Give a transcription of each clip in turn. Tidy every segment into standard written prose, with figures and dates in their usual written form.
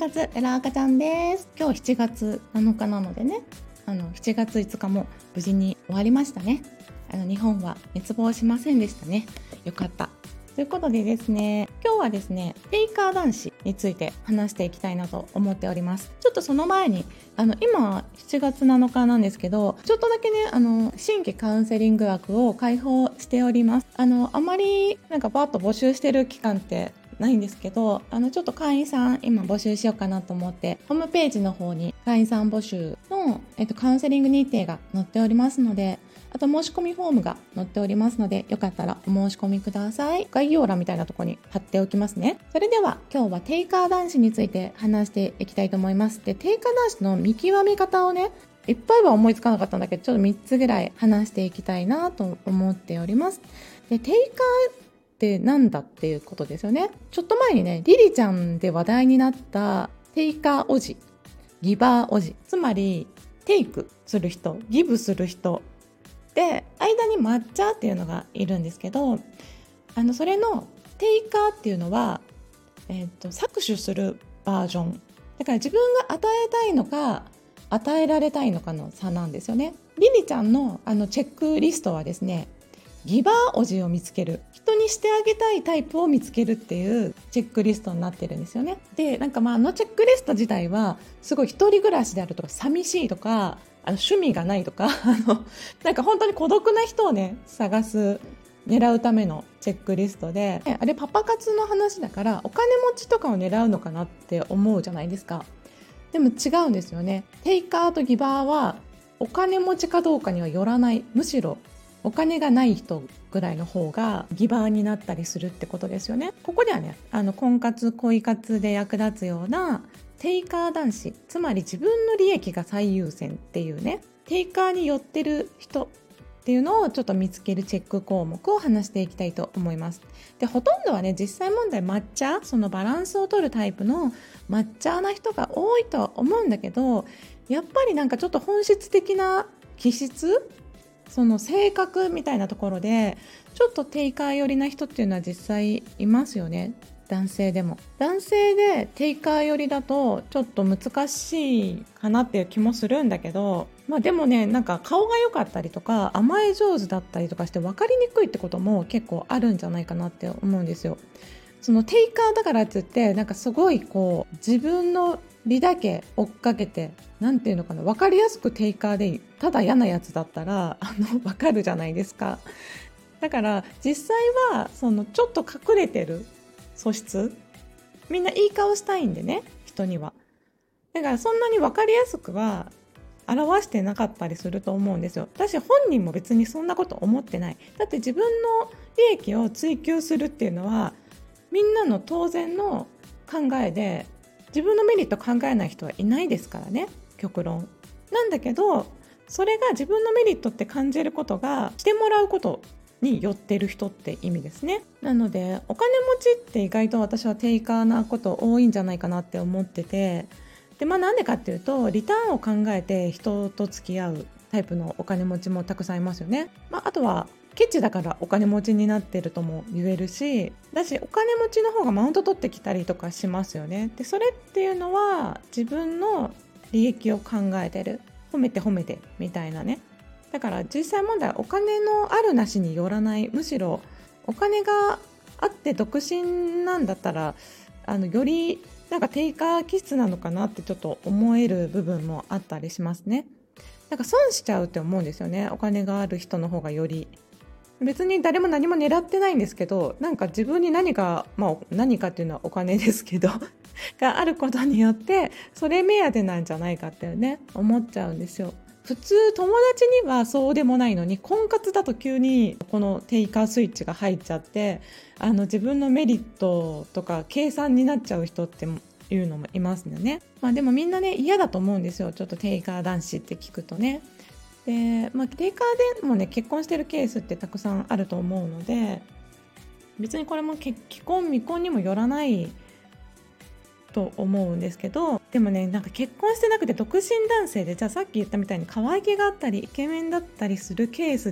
活うらあかちゃんです。今日7月7日なのでね、7月5日も無事に終わりましたね。日本は滅亡しませんでしたね。よかった。ということでですね、今日はですね、テイカー男子について話していきたいなと思っております。ちょっとその前に、今7月7日なんですけど、ちょっとだけね、新規カウンセリング枠を開放しております。あまりバーッと募集してる期間ってないんですけど、ちょっと会員さん今募集しようかなと思って、ホームページの方に会員さん募集の、カウンセリング日程が載っておりますので、あと申し込みフォームが載っておりますので、よかったらお申し込みください。概要欄みたいなところに貼っておきますね。それでは今日はテイカー男子について話していきたいと思います。で、テイカー男子の見極め方をね、いっぱいは思いつかなかったんだけど、ちょっと3つぐらい話していきたいなと思っております。で、テイカーってなんだっていうことですよね。ちょっと前にね、リリちゃんで話題になったテイカーおじ、ギバーおじ、つまりテイクする人、ギブする人で、間に抹茶っていうのがいるんですけど、それのテイカーっていうのは、搾取するバージョンだから、自分が与えたいのか与えられたいのかの差なんですよね。リリちゃんのチェックリストはですね、ギバーおじを見つける、人にしてあげたいタイプを見つけるっていうチェックリストになってるんですよね。で、チェックリスト自体はすごい一人暮らしであるとか、寂しいとか、趣味がないとか本当に孤独な人をね狙うためのチェックリストで、あれパパ活の話だからお金持ちとかを狙うのかなって思うじゃないですか。でも違うんですよね。テイカーとギバーはお金持ちかどうかにはよらない、むしろお金がない人ぐらいの方がギバーになったりするってことですよね。ここではね、婚活恋活で役立つようなテイカー男子、つまり自分の利益が最優先っていうね、テイカーに寄ってる人っていうのをちょっと見つけるチェック項目を話していきたいと思います。で、ほとんどはね、実際問題抹茶、そのバランスを取るタイプの抹茶な人が多いとは思うんだけど、やっぱりちょっと本質的な気質、その性格みたいなところでちょっとテイカー寄りな人っていうのは実際いますよね。男性でも。男性でテイカー寄りだとちょっと難しいかなっていう気もするんだけど、でもね、顔が良かったりとか甘え上手だったりとかして分かりにくいってことも結構あるんじゃないかなって思うんですよ。そのテイカーだからって言ってすごい自分の利だけ追っかけて、なんていうのかな、分かりやすくテイカーでただ嫌なやつだったら分かるじゃないですか。だから実際はそのちょっと隠れてる素質、みんないい顔したいんでね、人には。だからそんなに分かりやすくは表してなかったりすると思うんですよ。私本人も別にそんなこと思ってない。だって自分の利益を追求するっていうのはみんなの当然の考えで、自分のメリット考えない人はいないですからね、極論。なんだけど、それが自分のメリットって感じることがしてもらうことに寄ってる人って意味ですね。なのでお金持ちって意外と私はテイカーなこと多いんじゃないかなって思ってて、で、なんでかっていうと、リターンを考えて人と付き合うタイプのお金持ちもたくさんいますよね。あとはケチだからお金持ちになってるとも言えるし、だしお金持ちの方がマウント取ってきたりとかしますよね。で、それっていうのは自分の利益を考えてる、褒めて褒めてみたいなね。だから実際問題はお金のあるなしによらない、むしろお金があって独身なんだったらよりテイカー気質なのかなってちょっと思える部分もあったりしますね。損しちゃうって思うんですよね、お金がある人の方がより。別に誰も何も狙ってないんですけど、自分に何かっていうのはお金ですけどがあることによってそれ目当てなんじゃないかってね、思っちゃうんですよ。普通友達にはそうでもないのに、婚活だと急にこのテイカースイッチが入っちゃって、自分のメリットとか計算になっちゃう人っていうのもいますよね。でもみんなね、嫌だと思うんですよ、ちょっとテイカー男子って聞くとね。で、テイカーでもね、結婚してるケースってたくさんあると思うので、別にこれも既婚未婚にもよらないと思うんですけど、でもね、結婚してなくて独身男性で、じゃあさっき言ったみたいに可愛げがあったりイケメンだったりするケースで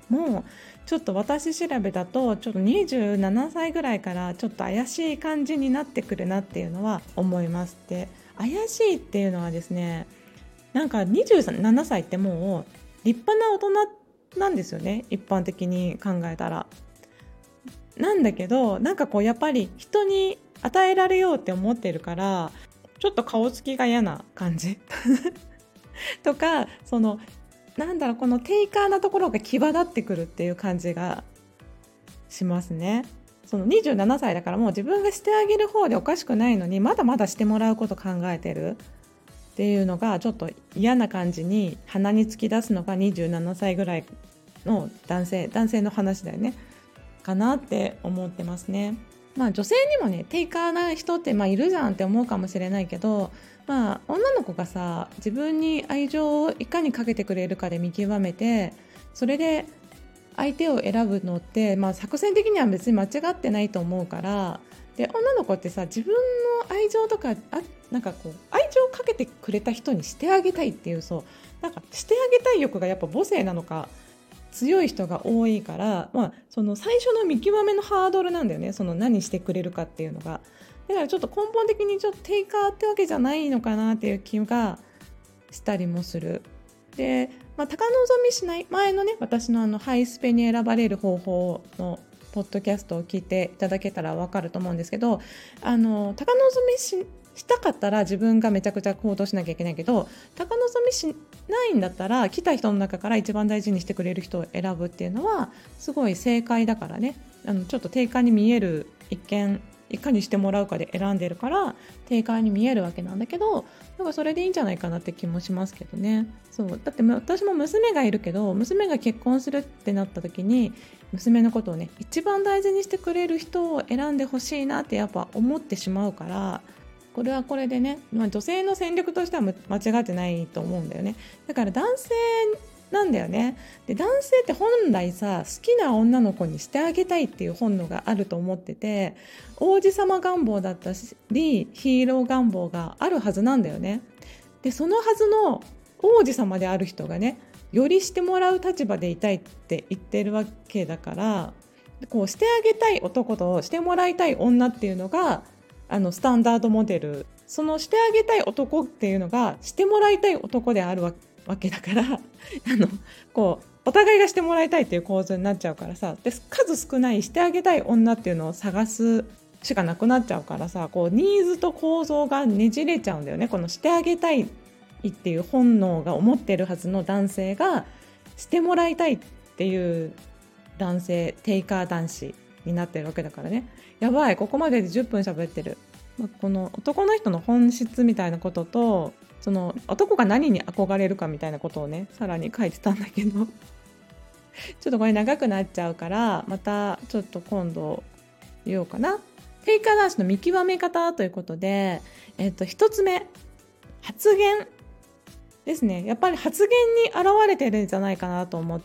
もうちょっと私調べだとちょっと27歳ぐらいからちょっと怪しい感じになってくるなっていうのは思います。で、怪しいっていうのはですね、なんか27歳ってもう立派な大人なんですよね、一般的に考えたら。なんだけど、なんかこうやっぱり人に与えられようって思ってるから、ちょっと顔つきが嫌な感じとか、なんだろう、このテイカーなところが際立ってくるっていう感じがしますね。その27歳だからもう自分がしてあげる方でおかしくないのに、まだまだしてもらうこと考えてるっていうのがちょっと嫌な感じに鼻に突き出すのが27歳ぐらいの男性の話だよね、かなって思ってますね。まあ女性にもねテイカーな人っているじゃんって思うかもしれないけど、女の子がさ、自分に愛情をいかにかけてくれるかで見極めて、それで相手を選ぶのって、作戦的には別に間違ってないと思うから。で、女の子ってさ、自分の愛情とかなんかこう愛情をかけてくれた人にしてあげたいっていう、なんかしてあげたい欲がやっぱ母性なのか強い人が多いから、その最初の見極めのハードルなんだよね、その何してくれるかっていうのが。だからちょっと根本的にちょっとテイカーってわけじゃないのかなっていう気がしたりもする。で、高望みしない、前のね私のハイスペに選ばれる方法のポッドキャストを聞いていただけたら分かると思うんですけど、高望みしたかったら自分がめちゃくちゃ行動しなきゃいけないけど、高望みしないんだったら来た人の中から一番大事にしてくれる人を選ぶっていうのはすごい正解だからね。ちょっと定価に見える、一見いかにしてもらうかで選んでるから定価に見えるわけなんだけど、なんかそれでいいんじゃないかなって気もしますけどね。そうだって私も娘がいるけど、娘が結婚するってなった時に娘のことをね一番大事にしてくれる人を選んでほしいなってやっぱ思ってしまうから、これはこれでね、女性の戦略としては間違ってないと思うんだよね。だから男性なんだよね。で、男性って本来さ、好きな女の子にしてあげたいっていう本能があると思ってて、王子様願望だったりヒーロー願望があるはずなんだよね。で、そのはずの王子様である人がね、よりしてもらう立場でいたいって言ってるわけだから、こうしてあげたい男としてもらいたい女っていうのがスタンダードモデル、そのしてあげたい男っていうのがしてもらいたい男であるわけだからこうお互いがしてもらいたいっていう構図になっちゃうからさ、で数少ないしてあげたい女っていうのを探すしかなくなっちゃうからさ、こうニーズと構造がねじれちゃうんだよね。このしてあげたいっていう本能が思ってるはずの男性がしてもらいたいっていう男性、テイカー男子になってるわけだからね。やばい、ここまでで10分喋ってる。この男の人の本質みたいなことと、その男が何に憧れるかみたいなことをねさらに書いてたんだけどちょっとこれ長くなっちゃうから、またちょっと今度言おうかな。テイカー男子の見極め方ということで、一つ目、発言ですね。やっぱり発言に現れてるんじゃないかなと思って、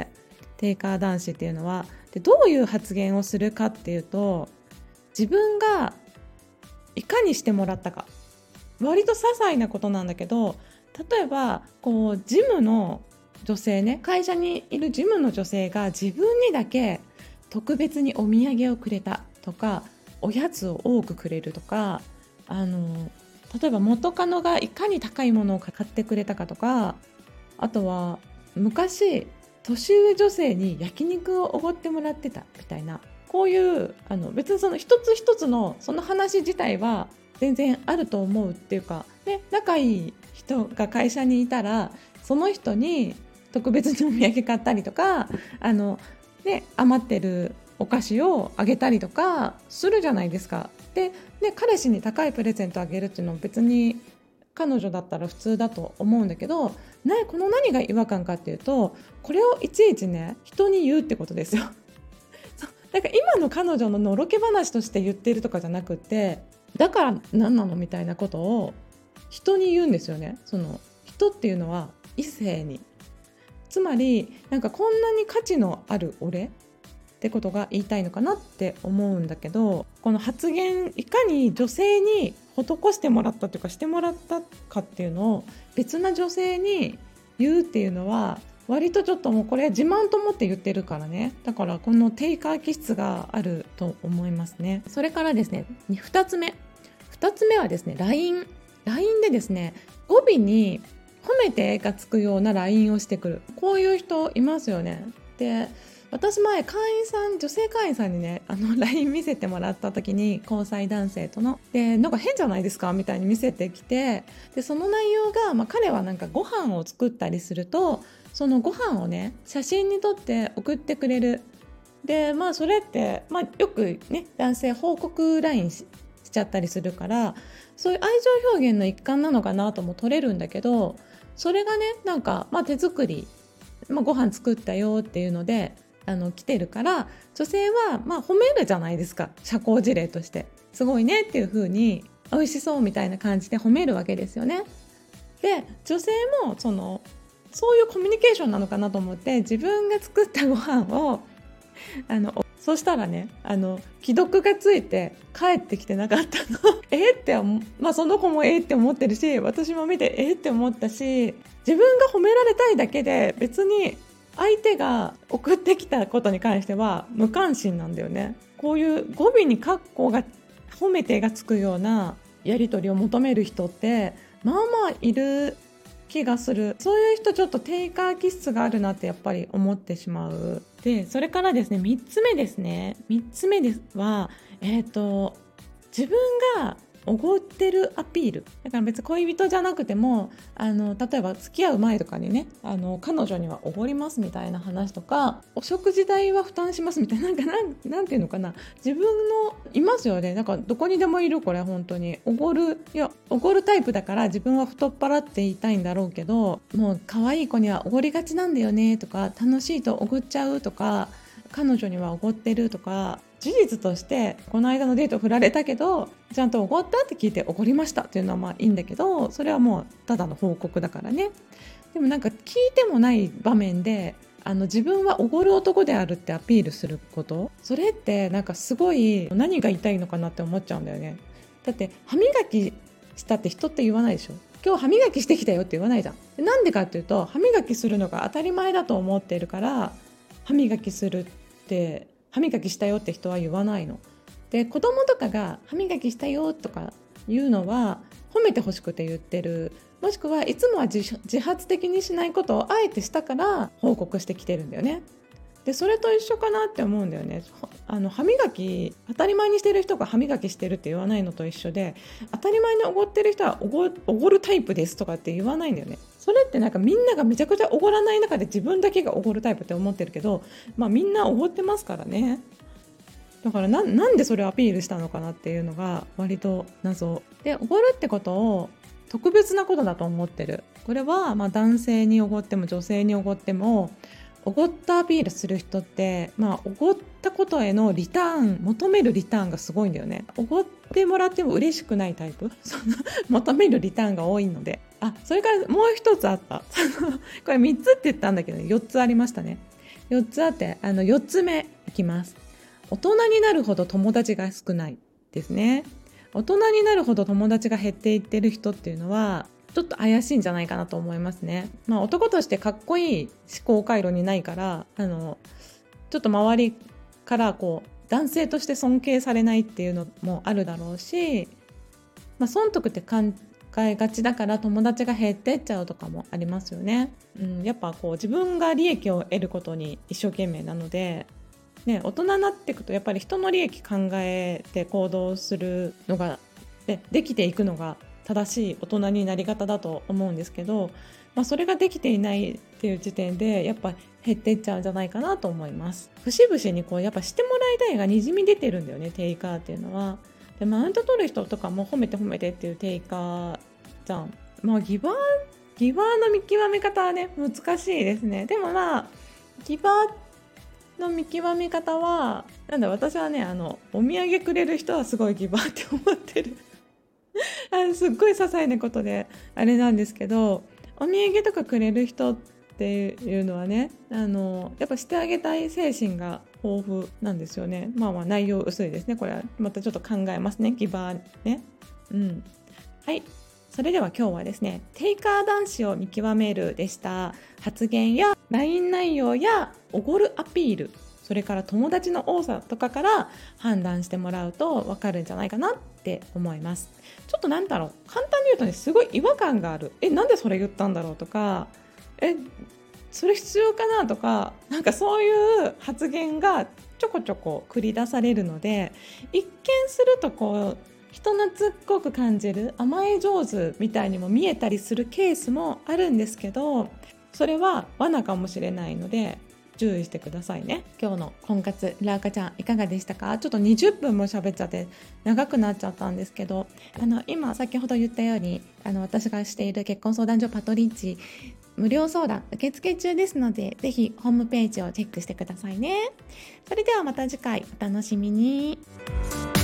テイカー男子っていうのはでどういう発言をするかっていうと、自分がいかにしてもらったか、割と些細なことなんだけど、例えばこうジムの女性ね、会社にいるジムの女性が自分にだけ特別にお土産をくれたとか、おやつを多くくれるとか、例えば元カノがいかに高いものを買ってくれたかとか、あとは昔年上女性に焼肉をおごってもらってたみたいな、こういう別にその一つ一つのその話自体は全然あると思うっていうか、で仲いい人が会社にいたらその人に特別にお土産買ったりとか、余ってるお菓子をあげたりとかするじゃないですか。で、彼氏に高いプレゼントあげるっていうのは別に彼女だったら普通だと思うんだけど、この何が違和感かっていうと、これをいちいちね人に言うってことですよだから今の彼女ののろけ話として言ってるとかじゃなくて、だから何なのみたいなことを人に言うんですよね。その人っていうのは異性に、つまりなんかこんなに価値のある俺ってことが言いたいのかなって思うんだけど、この発言いかに女性に施してもらったというかしてもらったかっていうのを別な女性に言うっていうのは割とちょっともうこれ自慢と思って言ってるからね。だからこのテイカー気質があると思いますね。それからですね、2つ目はですね、LINE でですね、語尾に褒めてがつくような LINE をしてくる。こういう人いますよね。で、私前女性会員さんにね、LINE 見せてもらった時に、交際男性とので、なんか変じゃないですかみたいに見せてきて、でその内容が、彼はなんかご飯を作ったりすると、そのご飯をね写真に撮って送ってくれる。でそれって、よくね男性報告 LINE しちゃったりするから、そういう愛情表現の一環なのかなとも取れるんだけど、それがねなんか、手作り、ご飯作ったよっていうので来てるから、女性は褒めるじゃないですか。社交辞令としてすごいねっていう風に、美味しそうみたいな感じで褒めるわけですよね。で女性もそういうコミュニケーションなのかなと思って、自分が作ったご飯をそしたらね既読がついて帰ってきてなかったのって、その子もって思ってるし、私も見てって思ったし、自分が褒められたいだけで、別に相手が送ってきたことに関しては無関心なんだよね。こういう語尾にカッコが褒めてがつくようなやり取りを求める人っている気がする。そういう人ちょっとテイカー気質があるなってやっぱり思ってしまう。でそれからですね、3つ目は自分がおごってるアピール。だから別に恋人じゃなくても例えば付き合う前とかにね彼女にはおごりますみたいな話とか、お食事代は負担しますみたいな、なんていうのかな、自分のいますよね。なんかどこにでもいる、これ本当におごるタイプだから、自分は太っ腹って言いたいんだろうけど、もう可愛い子にはおごりがちなんだよねとか、楽しいとおごっちゃうとか、彼女にはおごってるとか、事実としてこの間のデート振られたけどちゃんとおごったって聞いておごりましたっていうのはいいんだけど、それはもうただの報告だからね。でもなんか聞いてもない場面で自分はおごる男であるってアピールすること、それってなんかすごい何が言いたいのかなって思っちゃうんだよね。だって歯磨きしたって人って言わないでしょ。今日歯磨きしてきたよって言わないじゃん。なんでかっていうと、歯磨きするのが当たり前だと思っているから、歯磨きしたよって人は言わないので、子供とかが歯磨きしたよとか言うのは褒めてほしくて言ってる、もしくはいつもは自発的にしないことをあえてしたから報告してきてるんだよね。でそれと一緒かなって思うんだよね。歯磨き当たり前にしてる人が歯磨きしてるって言わないのと一緒で、当たり前におごってる人はおごるタイプですとかって言わないんだよね。それってなんかみんながめちゃくちゃおごらない中で自分だけがおごるタイプって思ってるけど、みんなおごってますからね。だからなんでそれをアピールしたのかなっていうのが割と謎で、おごるってことを特別なことだと思ってる。これは男性におごっても女性におごっても、おごったアピールする人って、おごったことへのリターン、求めるリターンがすごいんだよね。おごってもらっても嬉しくないタイプ求めるリターンが多いので。それからもう一つあったこれ3つって言ったんだけど、4つありましたね。4つあって、4つ目いきます。大人になるほど友達が少ないですね。大人になるほど友達が減っていってる人っていうのはちょっと怪しいんじゃないかなと思いますね。男としてかっこいい思考回路にないから、ちょっと周りから男性として尊敬されないっていうのもあるだろうし、損得って考えがちだから友達が減ってっちゃうとかもありますよね。やっぱ自分が利益を得ることに一生懸命なので、大人になっていくとやっぱり人の利益考えて行動するのが できていくのが正しい大人になり方だと思うんですけど、それができていないっていう時点でやっぱ減っていっちゃうんじゃないかなと思います。節々にやっぱしてもらいたいがにじみ出てるんだよね、テイカーっていうのは。でマウント取る人とかも褒めて褒めてっていうテイカーじゃん。ギバーの見極め方はね難しいですね。でもギバーの見極め方は私はねお土産くれる人はすごいギバーって思ってるすっごい些細なことであれなんですけど、お土産とかくれる人っていうのはねやっぱしてあげたい精神が豊富なんですよね。内容薄いですね。これはまたちょっと考えますね、ギバーね。はい、それでは今日はですね、テイカー男子を見極めるでした。発言や LINE 内容やおごるアピール、それから友達の多さとかから判断してもらうと分かるんじゃないかなって思います。ちょっと簡単に言うとね、すごい違和感がある。なんでそれ言ったんだろうとか、それ必要かなとか、なんかそういう発言がちょこちょこ繰り出されるので、一見すると人懐っこく感じる、甘え上手みたいにも見えたりするケースもあるんですけど、それは罠かもしれないので注意してくださいね。今日の婚活裏垢ちゃんいかがでしたか？ちょっと20分も喋っちゃって長くなっちゃったんですけど、今先ほど言ったように私がしている結婚相談所パトリッチ無料相談受付中ですので、ぜひホームページをチェックしてくださいね。それではまた次回お楽しみに。